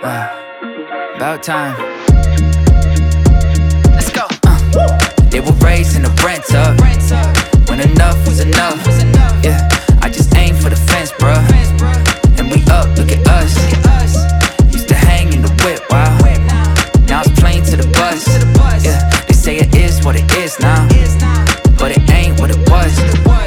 About time. Let's go. They were raising the rent up when enough was enough. Yeah, I just aim for the fence, bruh. And we up, look at us. Used to hang in the whip, wow. Now it's plain to the bus. Yeah, they say it is what it is now, but it ain't what it was.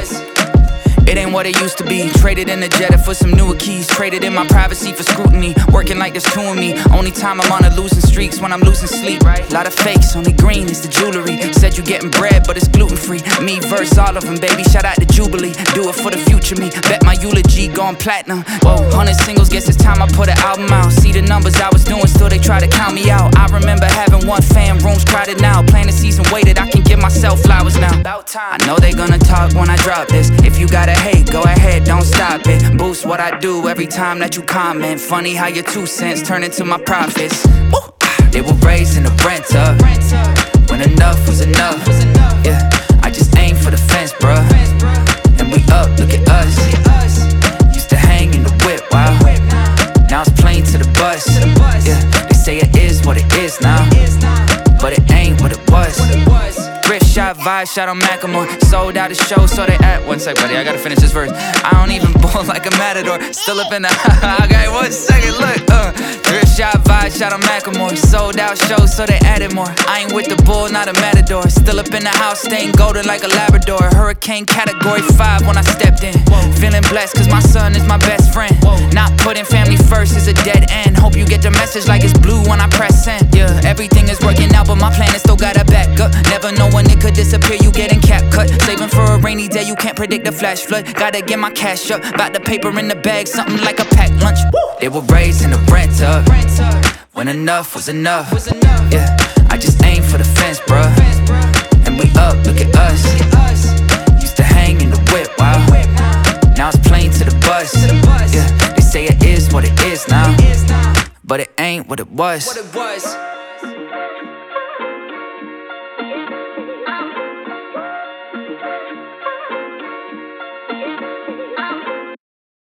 It ain't what it used to be. Traded in the Jetta for some newer keys. Traded in my privacy for scrutiny. Working like there's two of me. Only time I'm on a losing streaks when I'm losing sleep. Lot of fakes, only green is the jewelry. Said you getting bread, but it's gluten free. Me verse all of them, baby. Shout out to Jubilee. Do it for the future me. Bet my eulogy gone platinum. Whoa, 100 singles, guess it's time I put an album out. See the numbers I was doing, still they try to count me out. I remember having one fan, rooms crowded now. Playing the season waited, I can give myself flowers now. I know they gonna talk when I drop this. If you gotta hate, go ahead, don't stop it. Boost what I do every time that you comment. Funny how your 2 cents turn into my profits. Woo! They were raising the rent up when enough was enough. Yeah, I just aim for the fence, bruh. And we up, look at us. Used to hang in the whip, wow. Now it's plain to the bus. Yeah, they say it is what it is now, but it ain't what it was. Wrist shot, vibe shot on Macklemore. Sold out the show, so they at. One sec, buddy, I gotta finish this verse. I don't even ball like a matador. Still up in the. Okay, 1 second, look. Wrist shot, vibe shot on Macklemore. Sold out show, so they added more. I ain't with the bull, not a matador. Still up in the house, staying golden like a Labrador. Hurricane category 5 when I stepped in. Feeling blessed, cause my son is my best friend. Not putting family first is a dead end. Hope you get the message like it's blue when I press send. Yeah, everything is working out, but my plan is still gotta back up. Never know when it could disappear, you getting cap cut. Saving for a rainy day, you can't predict the flash flood. Gotta get my cash up, got the paper in the bag, something like a packed lunch. They were raising the rent up when enough was enough. Yeah, I just aim for the fence, bruh. And we up, look at us. Used to hang in the whip, wow. Now it's plain to the bus. Yeah, they say it is what it is now, but it ain't what it was.